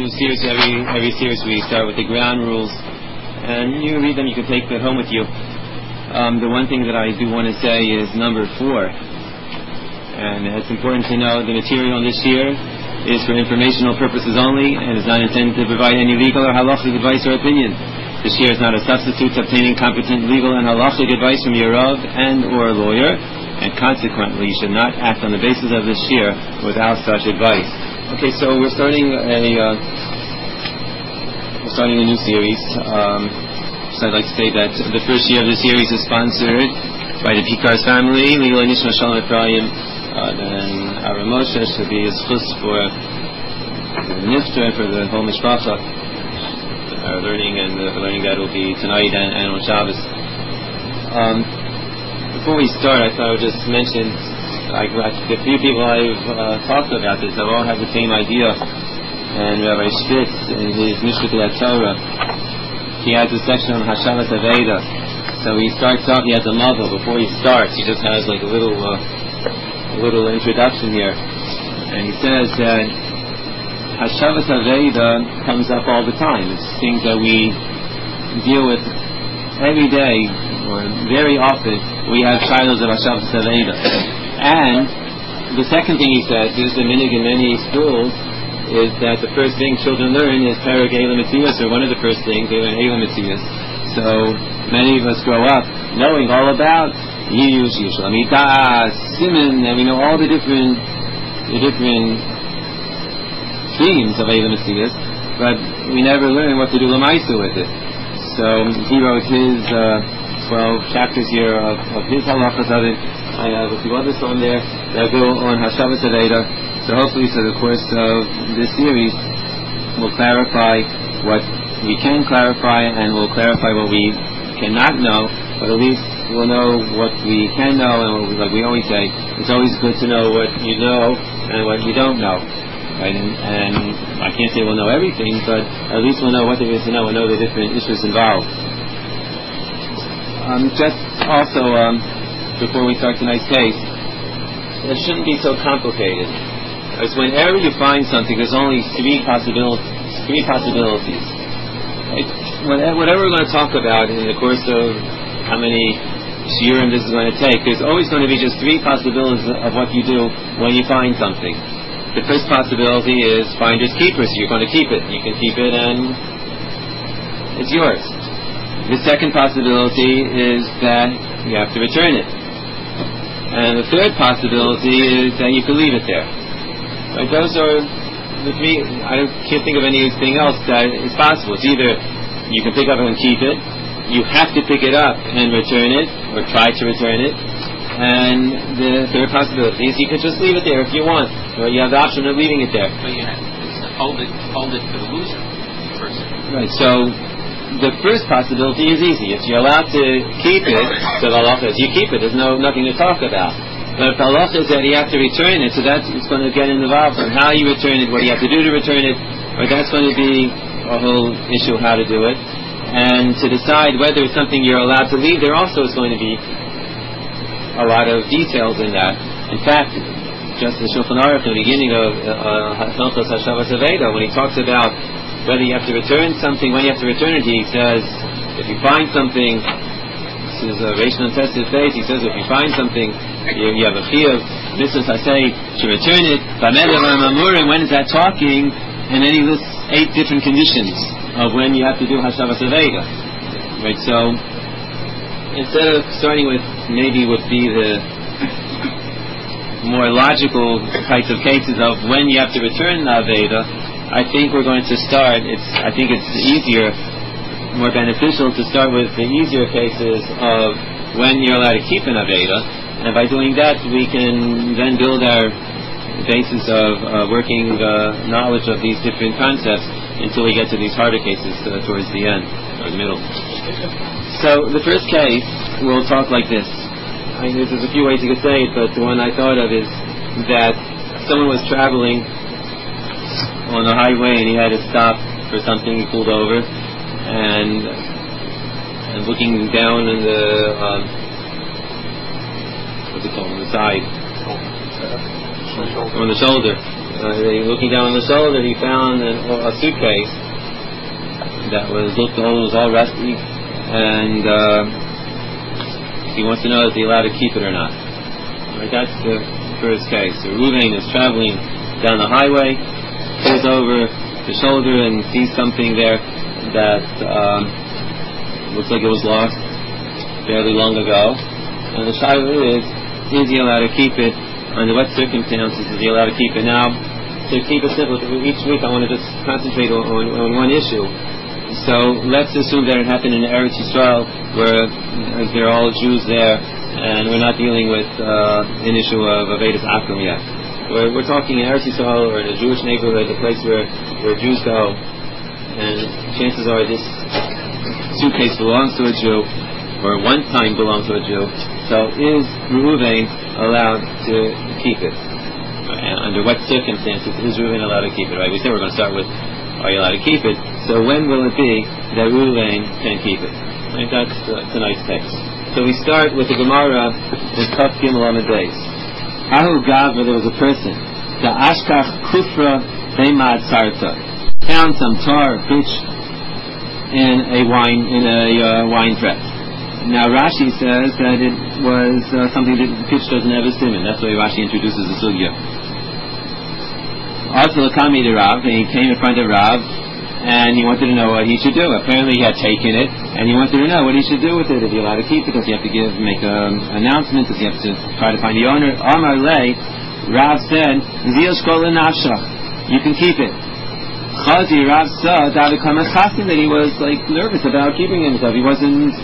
new series. Every series we start with the ground rules, and you read them. You can take that home with you. The one thing that I do want to say is number 4, and it's important to know the material this year is for informational purposes only, and is not intended to provide any legal or halachic advice or opinion. This year is not a substitute to obtaining competent legal and halachic advice from your Rav and or lawyer, and consequently you should not act on the basis of this year without such advice. Okay, so we're starting a new series. So I'd like to say that the first year of the series is sponsored by the Pikar's family, Leila Nishma Shalom Ephraim, then Ara Moshe should be a schus for the Nifter, for the whole Mishpacha. Our learning that will be tonight and on Shabbos. Before we start, I thought I would just mention, the few people I've talked about this have all had the same idea. And Rabbi Spitz, in his Mishpat Torah, he has a section on Hashavas Aveda. So he starts off, he has a model. Before he starts, he just has like a little introduction here. And he says that Hashavas Aveda comes up all the time. It's things that we deal with every day, or very often. We have trials of Hashavas Aveda. And the second thing he says is the minig in many schools is that the first thing children learn is Perek Eila Mitzias, or one of the first things they learn Eila Mitzias. So many of us grow up knowing all about Yush, Yush Lamidas, Simon, and we know all the different themes of Eila Mitzias, but we never learn what to do Lamaisa with it. So he wrote his 12 chapters here of his halachas of it. I have a few others on there that go on Hashavas Aveda. So hopefully, through the course of this series, we'll clarify what we can clarify, and we'll clarify what we cannot know. But at least we'll know what we can know, and like we always say, it's always good to know what you know and what you don't know. Right? And I can't say we'll know everything, but at least we'll know what there is to know and know the different issues involved. Just also, before we start tonight's case, it shouldn't be so complicated. Because whenever you find something, there's only three possibilities. Right? Whatever we're going to talk about in the course of how many shiurim this is going to take, there's always going to be just 3 possibilities of what you do when you find something. The first possibility is finders keepers. You're going to keep it. You can keep it and it's yours. The second possibility is that you have to return it. And the third possibility is that you can leave it there. Right? Those are the 3. I can't think of anything else that is possible. It's either you can pick up and keep it, you have to pick it up and return it, or try to return it, and the third possibility is you can just leave it there if you want. Or you have the option of leaving it there. But you have to hold it for the loser person. Right, so the first possibility is easy. If you're allowed to keep it, so the halacha is you keep it. There's nothing to talk about. But if the halacha is that you have to return it, so that's it's going to get involved in how you return it, what you have to do to return it, or that's going to be a whole issue how to do it. And to decide whether it's something you're allowed to leave, there also is going to be a lot of details in that. In fact, just in Shulchan Aruch, in the beginning of Hilchos Hashavas Aveda, when he talks about whether you have to return something, when you have to return it, he says, if you find something, this is a rational tested faith, he says, if you find something, you have a chiyuv, this is, I say, to return it, when is that talking? And then he lists 8 different conditions of when you have to do Hashavas Aveda. Right, so, instead of starting with maybe would be the more logical types of cases of when you have to return the Aveda, I think we're going to start, I think it's easier, more beneficial to start with the easier cases of when you're allowed to keep an Aveda, and by doing that we can then build our basis of working knowledge of these different concepts until we get to these harder cases towards the end, or the middle. So the first case, we'll talk like this. I mean, there's a few ways you could say it, but the one I thought of is that someone was traveling on the highway and he had to stop for something. He pulled over and looking down in the what's it called, on the side, on the shoulder, looking down on the shoulder, he found a suitcase that was all rusty, and he wants to know is he allowed to keep it or not. Right, that's the first case. So Reuven is traveling down the highway, pulls over the shoulder and sees something there that looks like it was lost fairly long ago. And the shaila is he allowed to keep it? Under what circumstances is he allowed to keep it? Now, to keep it simple, each week I want to just concentrate on one issue. So let's assume that it happened in Eretz Yisrael, where there are all Jews there, and we're not dealing with an issue of Avedas Akum yet. We're talking in Eretz Yisrael or in a Jewish neighborhood, a place where Jews go, and chances are this suitcase belongs to a Jew, or one time belonged to a Jew. So is Reuven allowed to keep it? And under what circumstances is Reuven allowed to keep it? Right? We said we're going to start with, are you allowed to keep it? So when will it be that Reuven can keep it? Right? That's tonight's text. So we start with the Gemara in Kaf Gimel Amud Beis. Ahu Gavra, there was a person, the Ashkach Kufra Beimad Sarta, found some tar, pitch, in a wine press. Now Rashi says that it was something that pitch doesn't have a siman. That's why Rashi introduces the sugya. Also, Kami to Rav, and he came in front of Rav, and he wanted to know what he should do. Apparently, he had taken it, and he wanted to know what he should do with it. If he allowed to keep it, does he have to make an announcement? Does he have to try to find the owner? Amar Lei, Rav said, Zil Shkola Nafshach, you can keep it. Chazi, Rav saw that he was nervous about keeping himself. He wasn't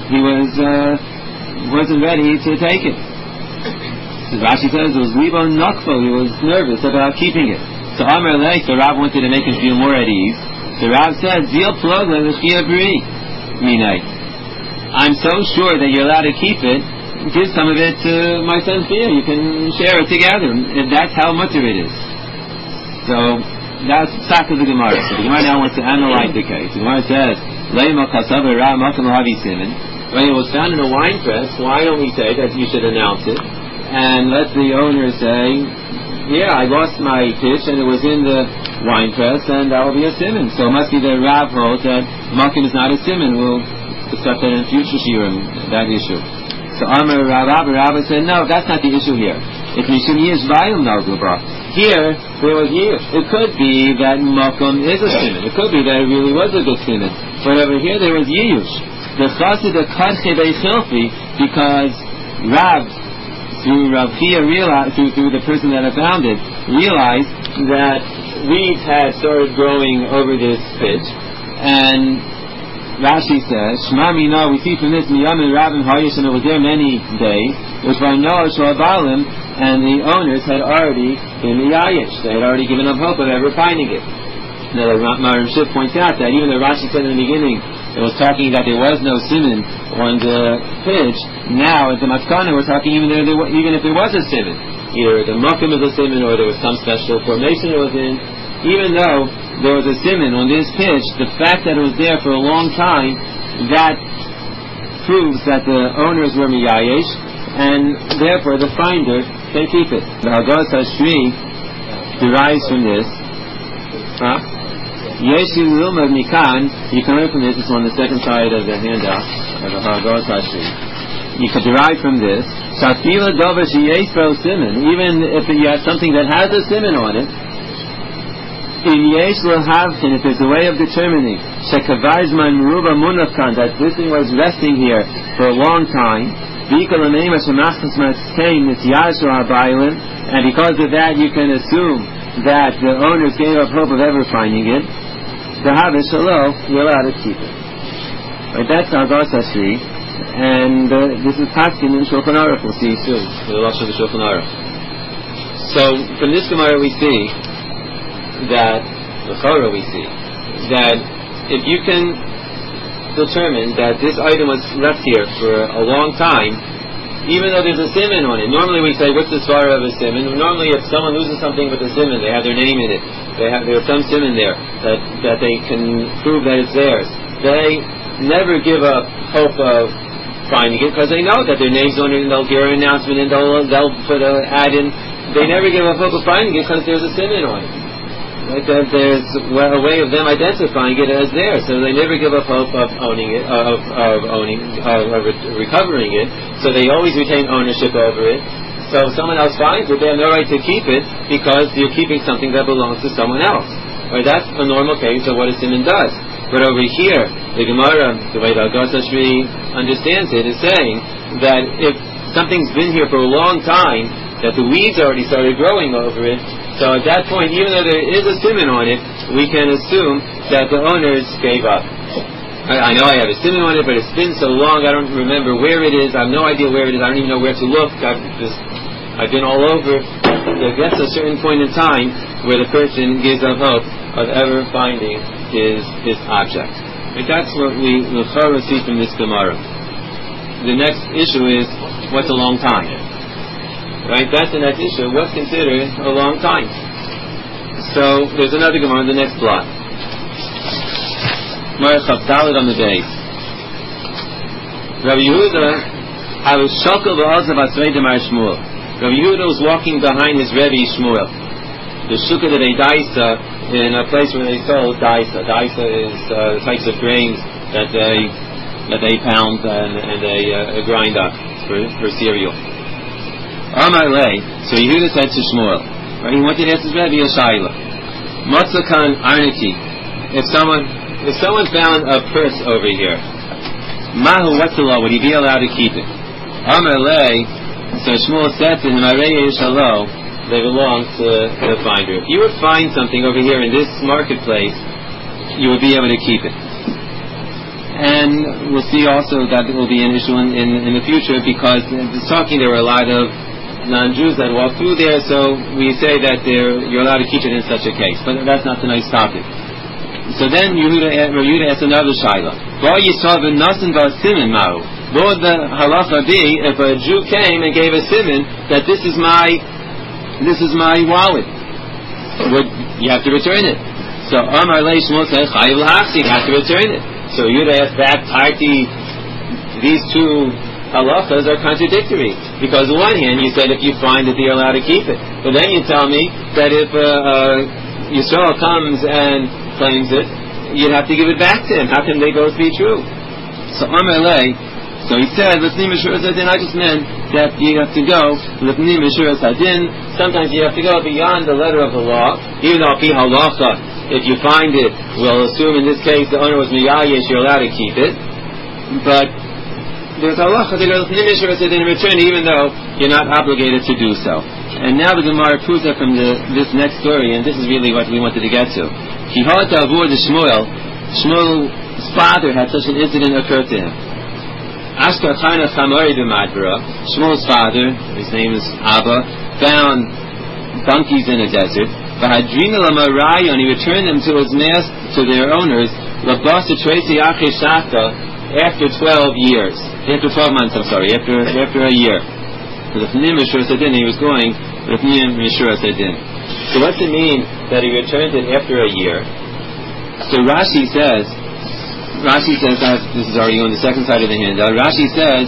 ready to take it. So Rashi says it was Libo Nokfo, he was nervous about keeping it. So Amar Lei, so Rav wanted to make him feel more at ease. So Rav said, Zil Plogla L'Shia Bri Minai. I'm so sure that you're allowed to keep it, give some of it to my son Fia. You can share it together. And that's how much of it is. So that's Sak of the Gemara. So the Gemara now wants to analyze the case. The Gemara says, Leima Chasav Ra Makam Havi Siman. When it was found in a wine press, why don't we say that you should announce it? And let the owner say, yeah, I lost my pitch and it was in the wine press, and that will be a siman. So it must be that Rav holds that Makim is not a siman. We'll discuss that in future shiurim, that issue. So Amar Rabba said, no, that's not the issue here. If Mishum Yish Vayim Nalgubra. Here, there was Yish. It could be that Makim is a siman. It could be that it really was a good siman. But over here, there was Yish. The Chassid of Kadche Beichilfi, because Rav, through Rav Chia realized, through the person that had found it, realized that weeds had started growing over this pitch. And Rashi says, Shema Mina, we see from this, Miyam and Rav and Hayish, and it was there many days, which by Noah Shalabalim, and the owners had already been Miyayish. They had already given up hope of ever finding it. Now, Marim Shif points out that even though Rashi said in the beginning it was talking that there was no siman on the pitch, now at the Matkana we're talking even if there was a siman, either the Makim is a siman or there was some special formation it was in. Even though there was a siman on this pitch, the fact that it was there for a long time, that proves that the owners were miyayesh, and therefore the finder can keep it. The Haggadah Hashri derives from this. Yeshi Lilmad Mikan, you can learn from this, it's on the second side of the handout of the Haggadah Hashri. You can derive from this, Shafila Dover Sheyesro Siman, even if you have something that has a siman on it, in Yesh L'Havkin, if there's a way of determining, Shekavazman Ruba Munafkan, that this thing was resting here for a long time, and because of that you can assume that the owners gave up hope of ever finding it, the Havish Shalom, you're allowed to keep it. Right, that's Haggadah Hashri, and this is Paskin in Shulchan Aruch, we'll see soon, the Lashon of Shulchan Aruch. So, from this Gemara we see that, if you can determine that this item was left here for a long time, even though there's a siman on it. Normally we say, what's the svara of a siman? Normally if someone loses something with a siman, they have their name in it. There's some siman there that they can prove that it's theirs. They never give up hope of finding it because they know that their name's on it, and they'll hear an announcement and they'll put an ad in they never give up hope of finding it because there's a siman on it. Right? There's a way of them identifying it as theirs, so they never give up hope of owning it, of recovering it. So they always retain ownership over it. So if someone else finds it, they have no right to keep it because you're keeping something that belongs to someone else. Right? That's a normal case of what a siman does. But over here, the Gemara, the way the Agas Hashvi understands it, is saying that if something's been here for a long time, that the weeds already started growing over it, so at that point, even though there is a siman on it, we can assume that the owners gave up. I know I have a siman on it, but it's been so long, I don't remember where it is, I have no idea where it is, I don't even know where to look, I've been all over. There gets a certain point in time where the person gives up hope of ever finding his object. But that's what we see from this Gemara. The next issue is, what's a long time? Right, that's the next issue. What's considered a long time? So there's another Gemara in the next block. Marchav Dalet on the base. Rabbi Yehuda, I was shokal v'azav asrei demar Shmuel. Rabbi Yehuda was walking behind his Rebbe Shmuel. The shukah that they daisa in a place where they sold daisa. Daisa is the types of grains that they pound and they grind up for cereal. Amar lei, so Yehuda said to Shmuel, right, he wanted to ask his Rebbe a shayla. Matzakan arniki, if someone found a purse over here, mahu, what's the law? Would he be allowed to keep it? Amar lei, so Shmuel said to him, Arei Yishalo, they belong to the finder. If you would find something over here in this marketplace, you would be able to keep it. And we'll see also that it will be an issue in the future, because there were a lot of non-Jews that walk through there, so we say that you're allowed to keep it in such a case. But that's not the nice topic. So then Yehuda asked another shayla. What would the halacha be if a Jew came and gave a siman that this is my wallet? You have to return it. So Amar Lei Shmuel said, Chayiv l'hachzik, you have to return it. So Yehuda asked back, these two halachas are contradictory, because on one hand you said if you find it you're allowed to keep it, but then you tell me that if Yisrael comes and claims it, you'd have to give it back to him. How can they both be true? So Amar Lei, so he said, L'fnim Meshuras Hadin, I just meant that you have to go L'fnim Meshuras Hadin. Sometimes you have to go beyond the letter of the law, even though fi halacha, if you find it, we'll assume in this case the owner was miyayish, you're allowed to keep it, but there's halacha to go L'fnim Meshuras Hadin in return, even though you're not obligated to do so. And now the Gemara proves that from this next story, and this is really what we wanted to get to. Shmuel's father had such an incident occur to him. Shmuel's father, his name is Abba, found donkeys in a desert. And he returned them to their owners, after 12 years. After 12 months, after a year. He was going So what's it mean that he returned it after a year? So Rashi says that this is already on the second side of the handout. Rashi says,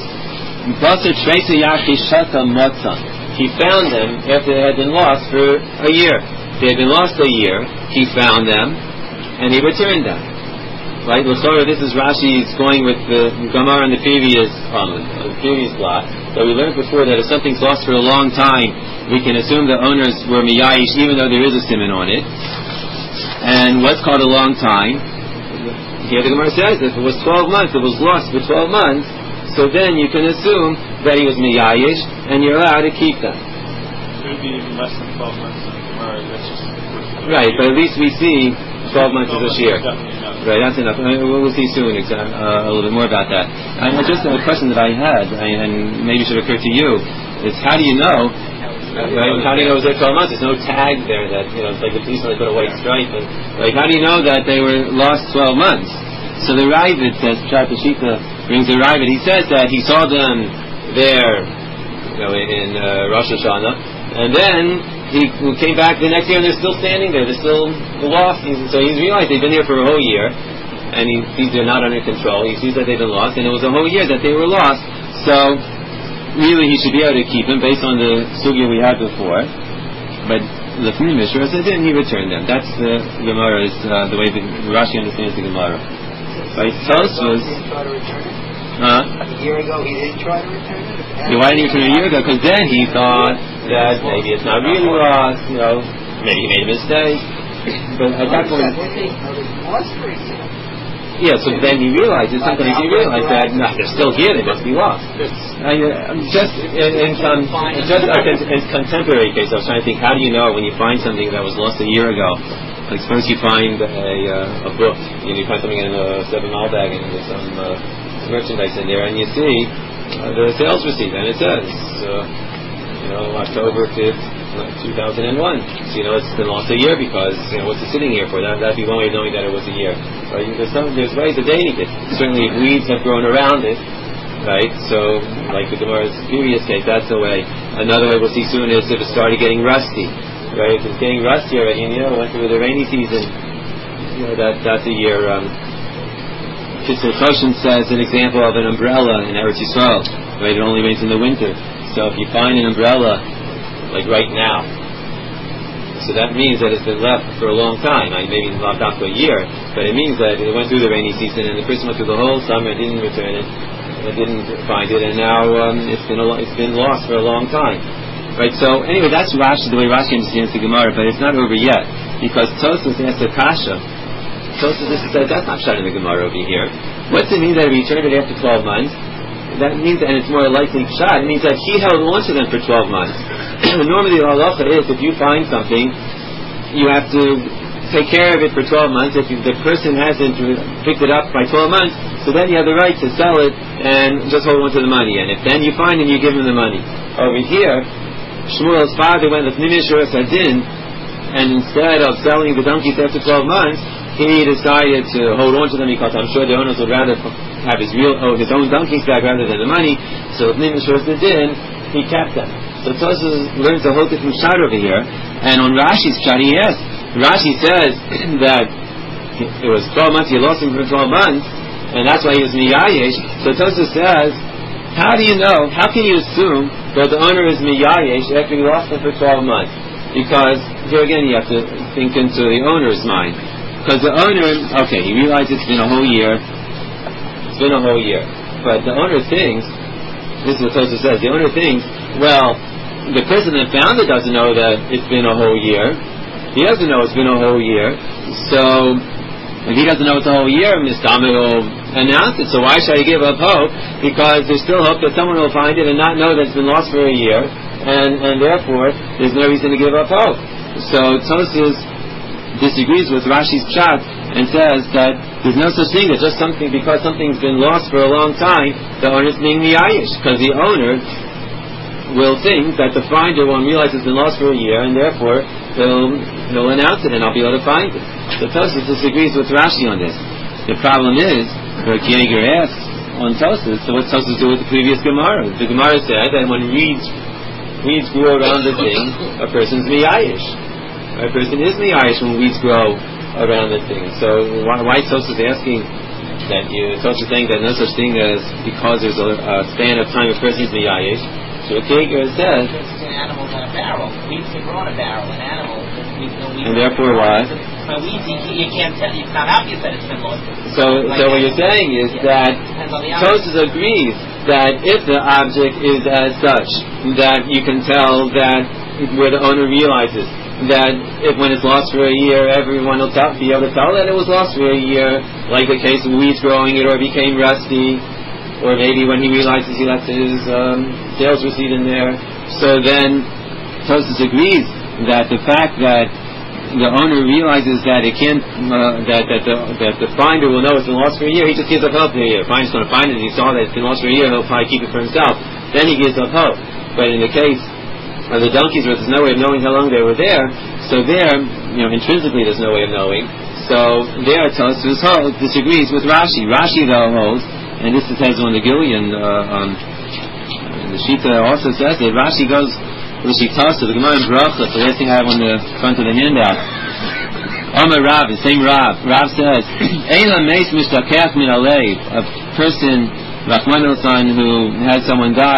he found them after they had been lost for a year. They had been lost a year. He found them and he returned them. Right? This is Rashi's going with the Gemara in the previous block. So we learned before that if something's lost for a long time, we can assume the owners were miyayish, even though there is a siman on it. And what's called a long time? Here the Gemara says if it was 12 months, it was lost for 12 months, so then you can assume that he was miyayish, and you're allowed to keep them. It would be even less than 12 months in the Gemara. That's just right, but at least we see 12 months is this year. Right, that's enough. We'll see soon a little bit more about that. Just a question that I had, and maybe should occur to you, is how do you know? Right? How do you know it was there 12 months? There's no tag there that, it's like the police when they put a white stripe. And, how do you know that they were lost 12 months? So the Ravid says, Pshat Peshita brings the Ravid, he says that he saw them there, in Rosh Hashanah, and then he came back the next year and they're still standing there, they're still lost. So he's realized they've been here for a whole year, and he sees they're not under control. He sees that they've been lost, and it was a whole year that they were lost. So really he should be able to keep them based on the sugya we had before. but Lefnim Mishra said then he returned them. That's the Gemara is the way the Rashi understands the Gemara. Right? Tosfos. A year ago he didn't try to return it? Why didn't he return a year ago? Because then he thought that maybe it's not really lost, maybe he made a mistake. But at that point... Yeah, so then he realizes, sometimes he realized that, no, they're still here, they must be lost. Just in contemporary case, I was trying to think, how do you know when you find something that was lost a year ago? Like suppose you find a book, you find something in a 7-mile bag and there's some merchandise in there, and you see the sales receipt, and it says, October 5th, 2001. So it's been lost a year because what's it sitting here for? That'd be one way of knowing that it was a year. Right? There's ways of dating it. Certainly, if weeds have grown around it, right? So, like the Gemara's previous case, that's the way. Another way we'll see soon is if it started getting rusty, right? If it's getting rusty already, and went through the rainy season, that's a year. Kitzur Koshin says an example of an umbrella in Eretz Yisrael, right? It only rains in the winter. So if you find an umbrella, like right now, so that means that it's been left for a long time. Maybe not for a year, but it means that it went through the rainy season and the person went through the whole summer, didn't return it, didn't find it, and now it's been lost for a long time. Right. So anyway, that's Rashi, the way Rashi understands the Gemara, but it's not over yet because Tosfos asked a kasha. Tosfos said that's not shot in the Gemara over here. What's it mean that he returned it after 12 months? That means, and it's more likely shot, it means that he held on to them for 12 months. Normally the halacha is if you find something, you have to take care of it for 12 months. If the person hasn't picked it up by 12 months, so then you have the right to sell it and just hold on to the money. And if then you find him, you give him the money. Over here, Shmuel's father went with Nimish Adin, and instead of selling the donkeys after 12 months, he decided to hold on to them because I'm sure the owners would rather have his own donkeys back rather than the money. So with Nimish Adin, he kept them. So Tosfos learns a whole different shot over here, and on Rashi's shot he asks. Rashi says that it was 12 months, he lost him for 12 months, and that's why he was miyayesh. So Tosfos says, how do you know, how can you assume that the owner is miyayesh after he lost him for 12 months? Because here again you have to think into the owner's mind. Because the owner, okay, he realized it's been a whole year, but the owner thinks, this is what Tosfos says, the owner thinks, well, the person that found it doesn't know that it's been a whole year. He doesn't know it's been a whole year. So, if he doesn't know it's a whole year, Mr. Ahmed will announce it. So why should I give up hope? Because there's still hope that someone will find it and not know that it's been lost for a year. And therefore, there's no reason to give up hope. So, Tosfos disagrees with Rashi's pshat and says that there's no such thing that just something, because something's been lost for a long time, the owner's being miyayesh. Because the owner will think that the finder won't realize it's been lost for a year, and therefore he'll announce it, and I'll be able to find it. So Tosfos disagrees with Rashi on this. The problem is, Rav Yeager asks on Tosfos, so what's Tosfos do with the previous Gemara? The Gemara said that when weeds grow around the thing, a person's miyayesh. A person is miyayesh when weeds grow around the thing. So why Tosfos asking that Tosfos saying that no such thing as because there's a span of time a person's miyayesh? So Yeager says, animals in a barrel. Weeds can grow in a barrel. An animal, and therefore what? But weeds, you can't tell. It's not obvious that it's been lost. So what you're saying is that Tosfos agrees that if the object is as such, that you can tell that where the owner realizes that if when it's lost for a year, everyone will be able to tell that it was lost for a year, like the case of weeds growing it or became rusty. Or maybe when he realizes he left his sales receipt in there. So then Tosfos agrees that the fact that the owner realizes that it can't, that the finder will know it's been lost for a year, he just gives up hope for a year. The finder's going to find it, and he saw that it's been lost for a year, he'll probably keep it for himself. Then he gives up hope. But in the case of the donkeys, where there's no way of knowing how long they were there, so there, intrinsically there's no way of knowing. So there Tosfos disagrees with Rashi. Rashi though holds, and this says on the Gillian, the Shita also says that Rashi goes with Shitasa, the Gemara in Bracha, the last thing I have on the front of the handout. Amar Rav, the same Rav. Rav says, Eila meis mishtakach min alev, a person, Rachman al-San, who had someone die,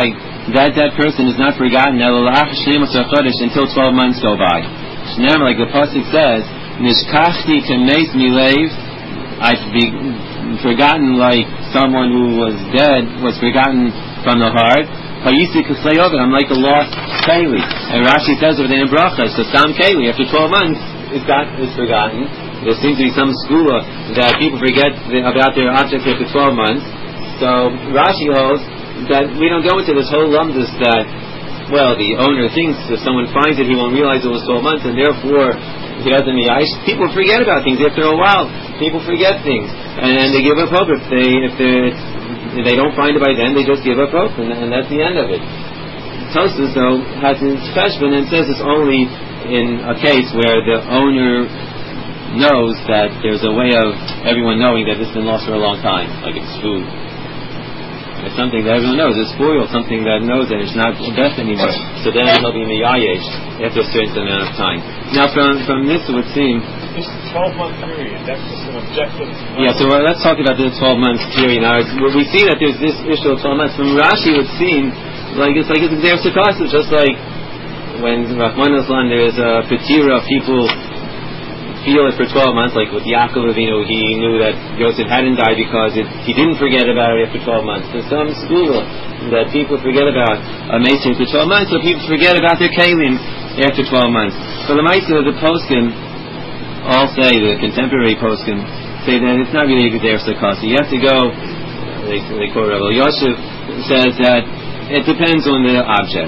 that person is not forgotten until 12 months go by. Like the pasuk says, Nishkachti kemeis milev, I've forgotten like someone who was dead was forgotten from the heart. I'm like a lost keli. And Rashi says over there in Bracha, so Sam keli, after 12 months, is forgotten. There seems to be some skula that people forget about their objects after 12 months. So Rashi holds that we don't go into this whole lumdus that, well, the owner thinks if someone finds it, he won't realize it was 12 months, and therefore he doesn't miyayish. People forget about things after a while. People forget things, and they give up hope. If they don't find it by then, they just give up hope, and that's the end of it. Tosfos, though, has his cheshbon and says it's only in a case where the owner knows that there's a way of everyone knowing that this has been lost for a long time, like it's food. It's something that everyone knows. It's spoiled, something that knows that it's not best anymore. So then he'll be miyayish after a certain amount of time. Now, from this, it would seem. This 12-month period, that's just an objective. Yeah, so let's talk about the 12-month period. Now, we see that there's this issue of 12 months. From Rashi, it would seem like it's there Sekasa, just like when Rahman Aslan, there's a petira, people feel it for 12 months, like with Yaakov Avinu, he knew that Yosef hadn't died because he didn't forget about it after 12 months. There's some school that people forget about a Mason for 12 months, so people forget about their Kalim after 12 months. So the Mason, the poskim, all say, the contemporary poskim, say that it's not really a Geder Sakasi. You have to go, they quote Rabbi Yosef, says that it depends on the object.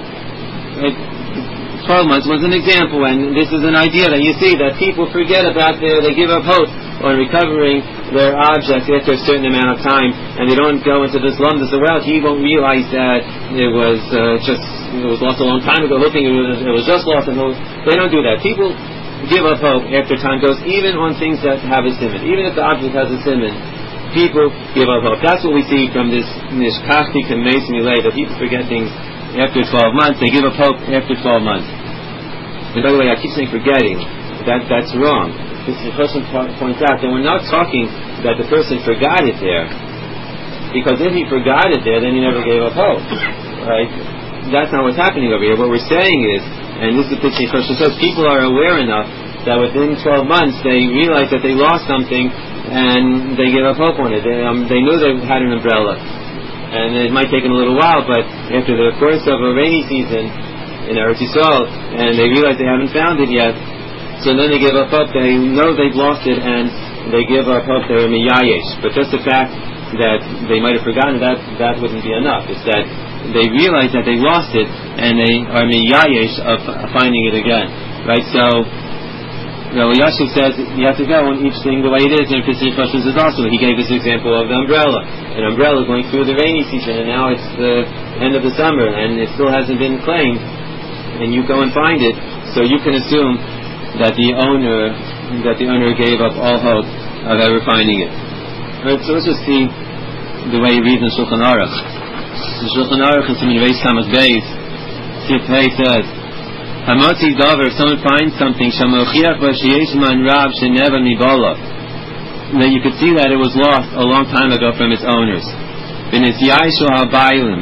12 months was an example, and this is an idea that you see that people forget about they give up hope on recovering their objects after a certain amount of time, and they don't go into this lumdus. Well, he won't realize that it was lost a long time ago, hoping it was just lost, and they don't do that. People give up hope after time goes, even on things that have a simon. Even if the object has a simon, people give up hope. That's what we see from this nishkachti kemeis milei, that people forget things after 12 months. They give up hope after 12 months. And by the way, I keep saying forgetting. That's wrong. This person points out that we're not talking that the person forgot it there, because if he forgot it there, then he never gave up hope. Right? That's not what's happening over here. What we're saying is, and this is the Pitching Person says, people are aware enough that within 12 months they realize that they lost something and they give up hope on it. They knew they had an umbrella, and it might take them a little while, but after the course of a rainy season in Eretz Yisrael, and they realize they haven't found it yet, so then they give up hope. They know they've lost it, and they give up hope. They're miyayish. But just the fact that they might have forgotten that wouldn't be enough. It's that they realize that they lost it, and they are miyayish of finding it again. Right? So Rabbi Yashiv says you have to go on each thing the way it is, and Pesach Rosh is also. He gave this example of the umbrella. An umbrella going through the rainy season, and now it's the end of the summer, and it still hasn't been claimed, and you go and find it, so you can assume that the owner gave up all hope of ever finding it. Right, so let's just see the way he reads in Shulchan Aruch. The Shulchan Aruch in Siman Reis Samach Beis, Sif Pei says, Hamotzi Dover, if someone finds something, Shamochiach Vashiyesh Man Rab Sheneva Mibola, then you could see that it was lost a long time ago from its owners. B'Nisyai Shul HaBailim,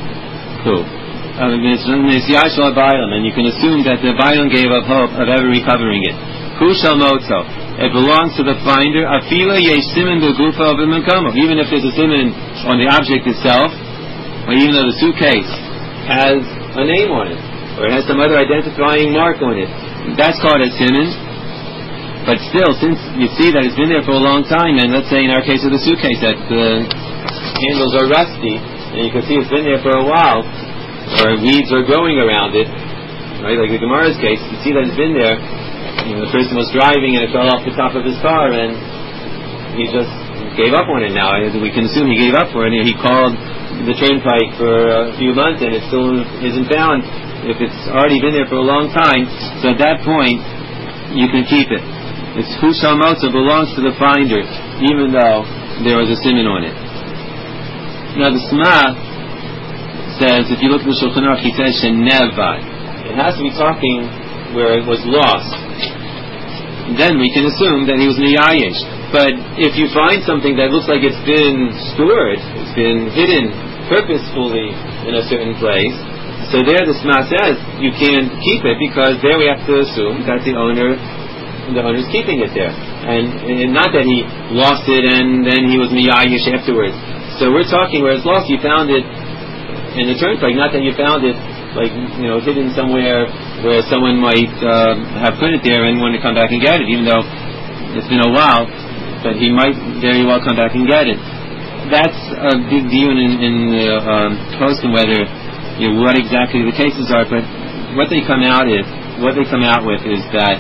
and you can assume that the Bailam gave up hope of ever recovering it. Kushal Moto, it belongs to the finder. Afila yesh siman b'gufa v'menkomo. Even if there's a siman on the object itself, or even though the suitcase has a name on it, or it has some other identifying mark on it, that's called a siman. But still, since you see that it's been there for a long time, and let's say in our case of the suitcase that the handles are rusty, and you can see it's been there for a while, or weeds are growing around it, right? Like the Gemara's case, you see that it's been there. The person was driving and it fell off the top of his car, and he just gave up on it. Now we can assume he gave up on it. He called the turnpike for a few months, and it still isn't found. If it's already been there for a long time, so at that point you can keep it. It's Hushal Motza, belongs to the finder, even though there was a siman on it. Now the Sma says, if you look at the Shulchan Aruch, he says Shenevad. It has to be talking where it was lost. Then we can assume that he was miyayish. But if you find something that looks like it's been stored, it's been hidden purposefully in a certain place. So there the Shema says you can't keep it because there we have to assume that the owner's keeping it there, and not that he lost it and then he was miyayish afterwards. So we're talking where it's lost. You found it in the turnpike, not that you found it like hidden somewhere where someone might have put it there and want to come back and get it, even though it's been a while. But he might very well come back and get it. That's a big deal in the posting whether what exactly the cases are. But what they come out with is that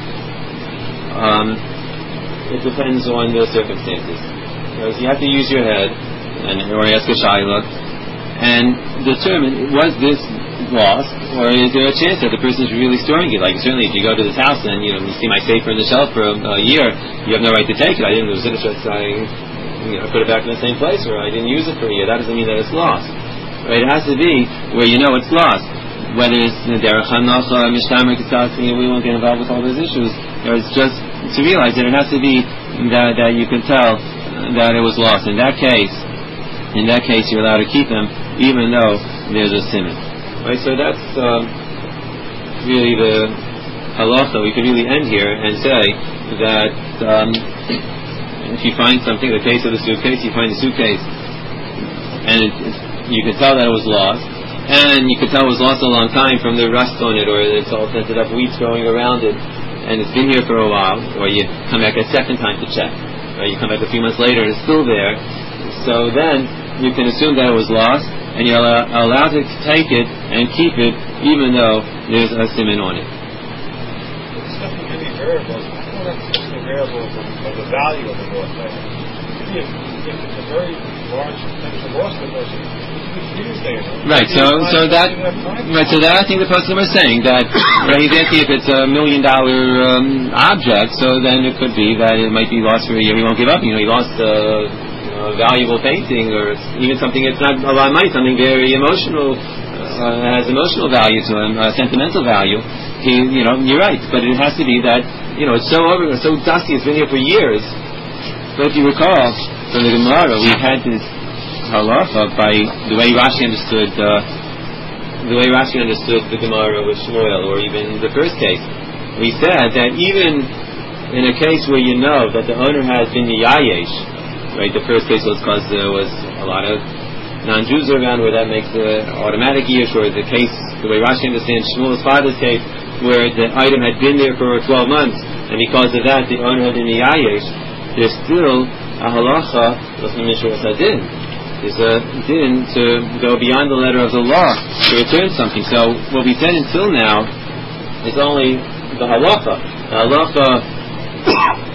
it depends on the circumstances. Because you have to use your head or ask a shaila and determine, was this lost, or is there a chance that the person is really storing it? Like certainly if you go to this house and you see my safer in the shelf for a year, you have no right to take it. I didn't lose it, I put it back in the same place, or I didn't use it for a year. That doesn't mean that it's lost. Right? It has to be where it's lost. Whether it's derech hanocha, mishtamer kitzasi, we won't get involved with all those issues. It's just to realize that it has to be that you can tell that it was lost. In that case, you're allowed to keep them, even though there's a siman. Right, so that's really the halacha. We could really end here and say that if you find something, the case of the suitcase, you find the suitcase, and you can tell that it was lost, and you can tell it was lost a long time from the rust on it, or it's all tented up weeds growing around it, and it's been here for a while, or you come back a second time to check, or you come back a few months later and it's still there. So then you can assume that it was lost, and you're allowed to take it and keep it, even though there's a siman on it. It's definitely going to be variables. I don't know if it's going to be variables of the value of the lost item. If it's a very large potential loss, it was used there. Right. So that I think the person was saying that he's asking if it's $1 million object. So then it could be that it might be lost for a year. He won't give up. He lost a valuable painting, or even something that's not a lot of money, something very emotional, has emotional value to him, sentimental value. You're right, but it has to be that it's so dusty, it's been here for years. But if you recall from the Gemara, we had this halacha by the way Rashi understood the Gemara with Shmuel, or even the first case. We said that even in a case where you know that the owner has been yayesh. Right, the first case was because there was a lot of non-Jews around, where that makes the automatic yish, or the case, the way Rashi understands Shmuel's father's case, where the item had been there for 12 months, and because of that the owner had been yayesh. There's still a halacha, there's a din to go beyond the letter of the law to return something. So what we said until now is only the halacha. The halacha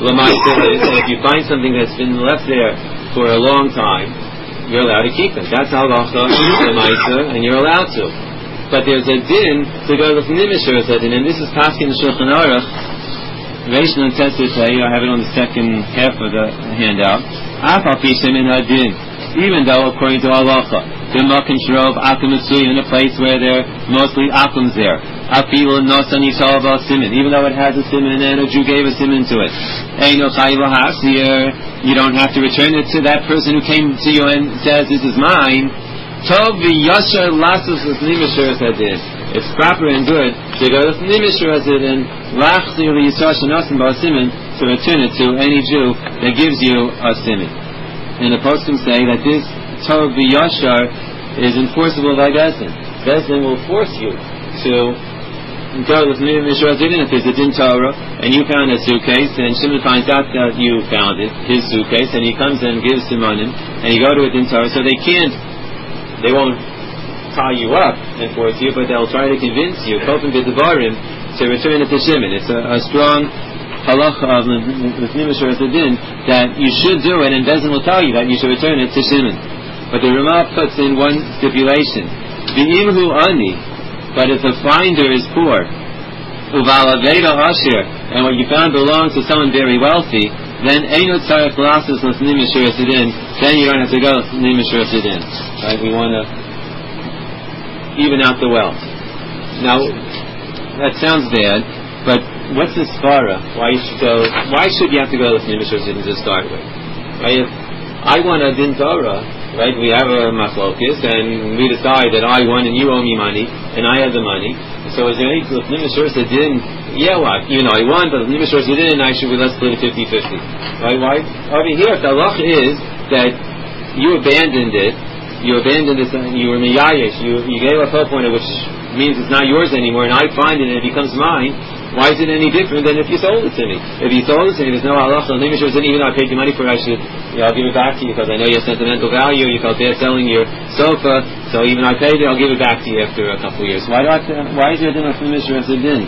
if you find something that's been left there for a long time, you're allowed to keep it. That's halacha l'maisa, and you're allowed to. But there's a din to go with nimishur din, and this is paskin the Shulchan Aruch. Reish Nun Tesutei, I have it on the second half of the handout. Afal pi shemin hadin, even though according to halacha, the makom shrov akum mitzuyim, in a place where there are mostly akums there. Afilu nosan yishal bal siman, even though it has a siman and a Jew gave a siman to it. Eino chayiv lahasir, you don't have to return it to that person who came to you and says, "This is mine." Tov v'yasher lasus l'nimishur sadin. It's proper and good to go with nimishur sadin, lachzir v'yisar shenosim bal siman, to return it to any Jew that gives you a siman. And the poskim say that this tov v'yashar is enforceable by Bezdin. Bezdin will force you to go with Mishra Zidin if there's a Din Torah, and you found a suitcase, and Shimon finds out that you found it, his suitcase, and he comes and gives Simonim, and you go to a Din Torah, so they won't tie you up and force you, but they'll try to convince you, Kofim B'Devarim, to return it to Shimon. It's a strong halacha of Mishra Zidin that you should do it, and Bezdin will tell you that you should return it to Shimon. But the Ramah puts in one stipulation: V'imhu ani. But if the finder is poor, uvalaveda ashir, and what you found belongs to someone very wealthy, then eino tzarech lasis l'snim mishur sidin. Then you don't have to go l'snim mishur sidin. Right? We want to even out the wealth. Now, that sounds bad, but what's the svara? Why should you have to go l'snim mishur sidin to start with? Right? If I want a din Torah, right? We have a machlokes, and we decide that I won and you owe me money, and I have the money. So is there any Lefnim Mishurus Adin? Yeah, what? I won, but Lefnim Mishurus Adin, I should let's split it 50-50. Right? Why? Over here, if the halacha is that you abandoned it, you were miyayish, you gave up hope on it, which means it's not yours anymore, and I find it and it becomes mine. Why is it any different than if you sold it to me? If you sold it to me, there's no halacha. Even though I paid you money for it, I'll give it back to you because I know you have sentimental value. You felt bad selling your sofa, so even I paid it, I'll give it back to you after a couple of years. Why is there a din of Mishra as a din?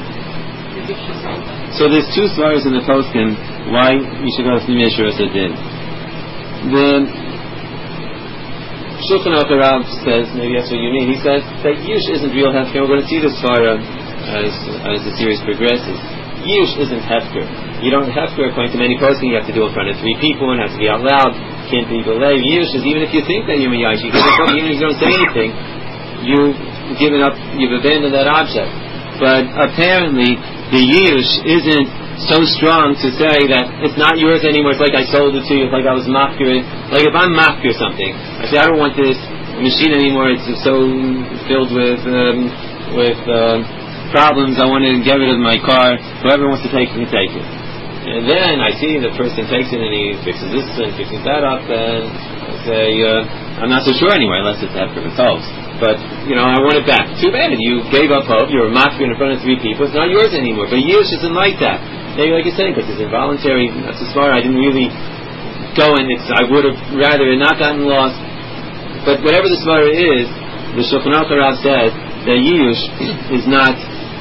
So there's two svaras in the poskim why you should go with Mishra as a din. The Shulchan Aruch Rav says, maybe that's what you mean. He says that Yush isn't real hefker. We're going to see this svara as the series progresses. Yush isn't hefker. You don't hefker according to many posting. You have to do it in front of 3 people and it has to be out loud. Can't be delayed. Yush is even if you think that you're miyayish, you give it up, even if you don't say anything, you've abandoned that object. But apparently the Yush isn't so strong to say that it's not yours anymore. It's like I sold it to you. It's like I was mafkir. Like if I'm mafkir something, I say I don't want this machine anymore. It's so filled with problems. I want to get rid of my car. Whoever wants to take it can take it. And then I see the person takes it and he fixes this and fixes that up, and I say I'm not so sure anyway unless it's after the toast. But I want it back. Too bad. You gave up hope. You were mafkir in front of 3 people. It's not yours anymore. But Yush isn't like that. Maybe like you're saying, because it's involuntary. That's as far I didn't really go, and I would have rather not gotten lost. But whatever the svara is, the Shulchan Aruch Rav says that Yush is not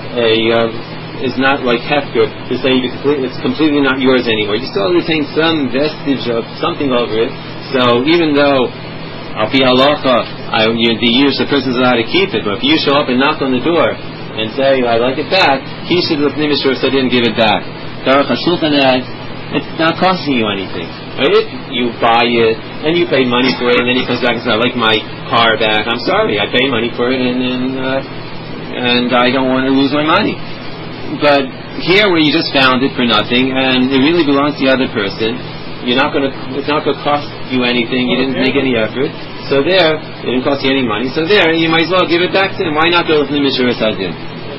like hefker to say it's completely not yours anymore. You still retain some vestige of something over it. So even though al pi halacha, the Yush, the person's allowed to keep it, but if you show up and knock on the door and say I'd like it back, he should have Lefnim Mishurus Adin give it back. It's not costing you anything. Right? If you buy it and you pay money for it, and then he comes back and says, "I like my car back. I'm sorry, I paid money for it, and I don't want to lose my money." But here, where you just found it for nothing, and it really belongs to the other person, it's not going to cost you anything. You didn't make any effort. So there, it didn't cost you any money. So there, you might as well give it back to him. Why not go with Lefnim Mishurus Adin?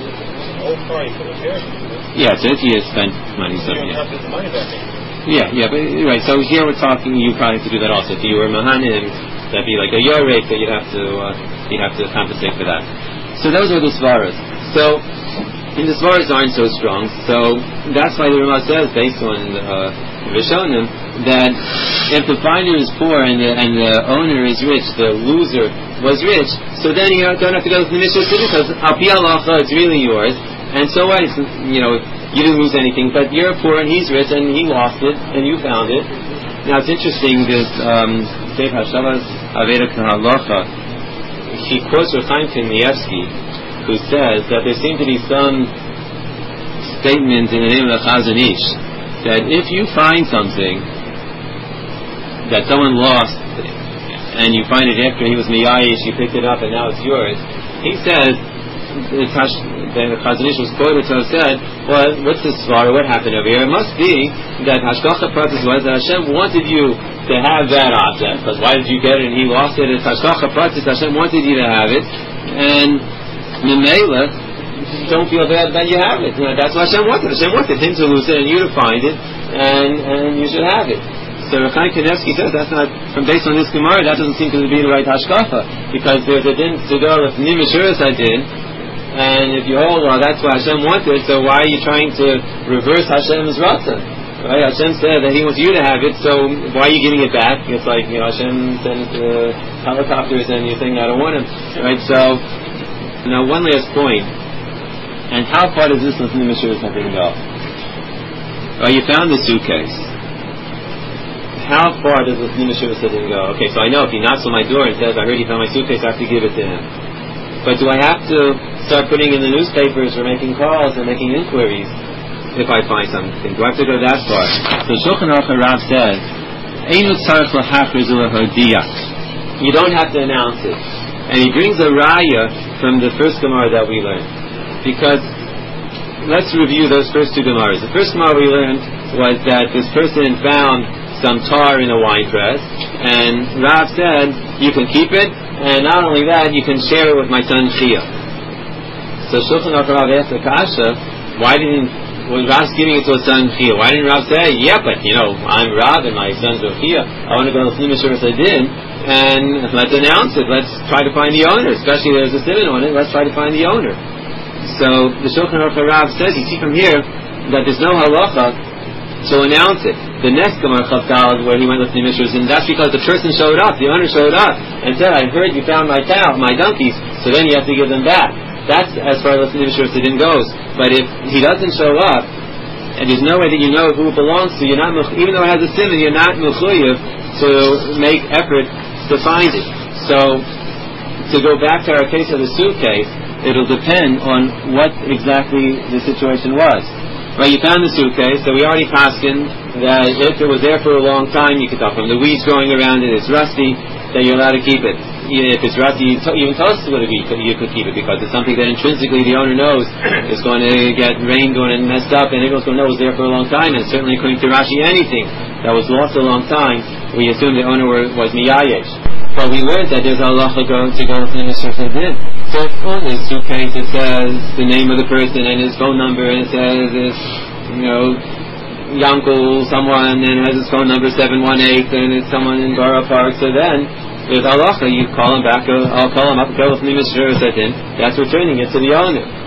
Yeah, so if you spent money, so yeah. Yeah, but right. So here we're talking. You probably have to do that also. If you were mahanim, that'd be like a year rate that you'd have to compensate for that. So those are the svaras. So the svaras aren't so strong. So that's why the Ramah says, based on Rishonim, that if the finder is poor and the owner is rich, the loser was rich, so then you don't have to go to the Mishra City because al pi halacha it's really yours. And so what? You didn't lose anything, but you're poor and he's rich and he lost it and you found it. Now it's interesting, this Seif HaShavas Aveda Kahalacha, he quotes Reb Chaim Kanievsky, who says that there seem to be some statements in the name of the Chazon Ish that if you find something that someone lost and you find it after he was miyayish, you picked it up and now it's yours, he says the Chazon Ish was quoted to have said, well, what's the svara? What happened over here? It must be that Hashgacha Pratis was that Hashem wanted you to have that object. Because why did you get it and he lost it? It's Hashgacha Pratis. Hashem wanted you to have it, and Memela, don't feel bad that you have it. That's what Hashem wanted. Hashem wanted him to lose it and you to find it, and you should have it. So Reb Chaim Kanievsky says that's not, based on this Gemara, that doesn't seem to be the right Hashgacha, because there's a din to go with Lefnim Mishurus Adin. And if you hold, well, that's what Hashem wanted, so why are you trying to reverse Hashem's ratzon? Right? Hashem said that He wants you to have it, so why are you giving it back? It's like, Hashem sent helicopters and you're saying, I don't want him. Right? So, now one last point. And how far does this Lefnim Mishurus Adin go? Well, you found the suitcase. How far does Lefnim Mishurus Adin go? Okay, so I know if he knocks on my door and says, I heard you found my suitcase, I have to give it to him. But do I have to start putting in the newspapers or making calls and making inquiries if I find something? Do I have to go that far? So Shulchan Aruch Rav says, you don't have to announce it. And he brings a raya from the first Gemara that we learned. Because, let's review those first 2 Gemaras. The first Gemara we learned was that this person found some tar in a wine press, And Rav said, you can keep it, and not only that, you can share it with my son Chia. So Shulchan Aruch Rav asked the kasha, was Rav giving it to his son Chia? Why didn't Rav say, yeah, but I'm Rav and my son's Chia, I want to go to L'fnei Mishras Adin, and let's announce it, let's try to find the owner, especially there's a simon on it, let's try to find the owner. So the Shulchan Aruch Rav says, you see from here, that there's no halacha to announce it. The next Gemara Chav Daled where he went with the Mishras, and that's because the person showed up, the owner showed up, and said, I heard you found my cow, my donkeys, so then you have to give them back. That's as far as the Mishras Adin goes. But if he doesn't show up, and there's no way that you know who it belongs to, you're not, even though it has a simon, you're not mechuyev to make effort to find it. So, to go back to our case of the suitcase, it'll depend on what exactly the situation was. Right, you found the suitcase, so we already paskin that if it was there for a long time, you could tell from the weeds growing around it, it's rusty, that you're allowed to keep it. If it's rusty, even close to it, you could keep it, because it's something that intrinsically the owner knows is going to get rained on and messed up, and everyone's going to know it was there for a long time, and certainly according to Rashi, anything that was lost a long time, we assume the owner was miyayesh. But we learned that there's a halacha to go with the Mishras Adin. So if on his suitcase it says the name of the person and his phone number, and it says it's, Yankel, someone, and has his phone number 718, and it's someone in Borough Park, so then there's halacha, you call him back, I'll call him up, go with the Mishras Adin, that's returning it to the owner.